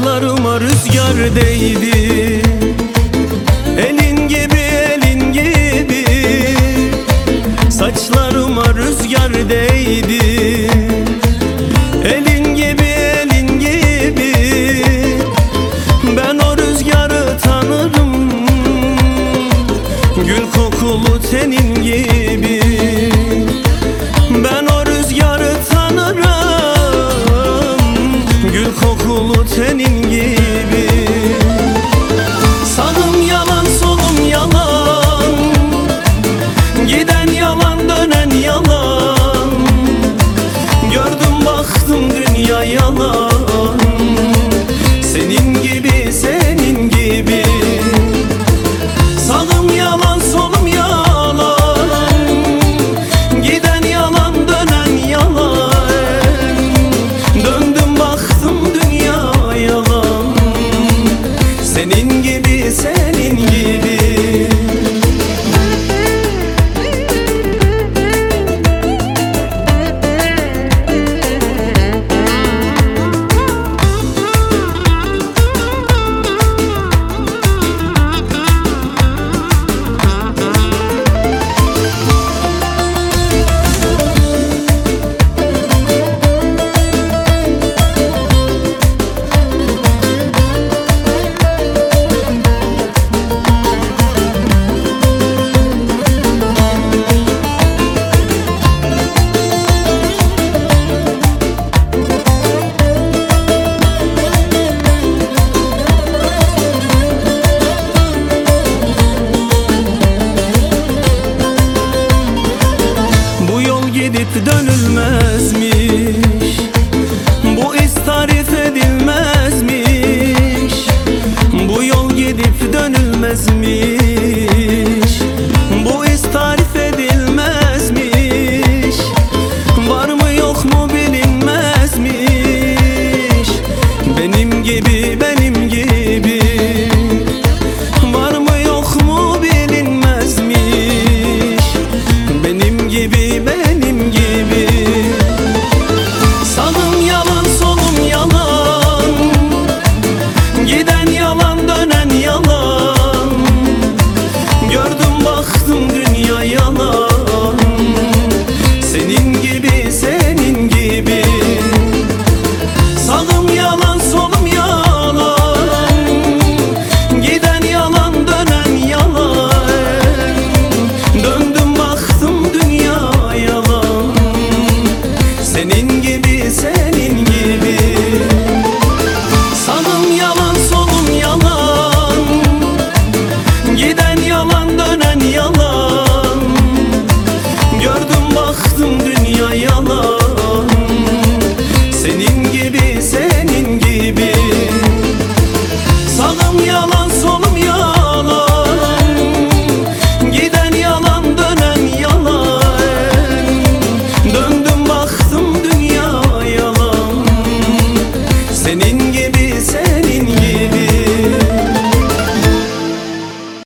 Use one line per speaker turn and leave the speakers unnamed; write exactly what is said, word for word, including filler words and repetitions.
Saçlarıma rüzgar değdi, elin gibi elin gibi. Saçlarıma rüzgar değdi, elin gibi elin gibi. Ben o rüzgarı tanırım, gül kokulu tenin gibi. Ben o rüzgarı tanırım, gül kokulu tenin gibi. Sağım yalan solum yalan, giden yalan dönen yalan. Gördüm baktım dünya yalan, senin gibi senin gibi. Sağım yalan solum yalan, giden yalan dönen yalan. Döndüm baktım dünya yalan, senin gibi senin gibi. Gidip dönülmezmiş, bu iz tarif edilmezmiş. Bu yol gidip dönülmezmiş, bu iz tarif edilmezmiş. Var mı yok mu bilinmezmiş, benim gibi benim gibi. Var mı yok mu bilinmezmiş, benim gibi benim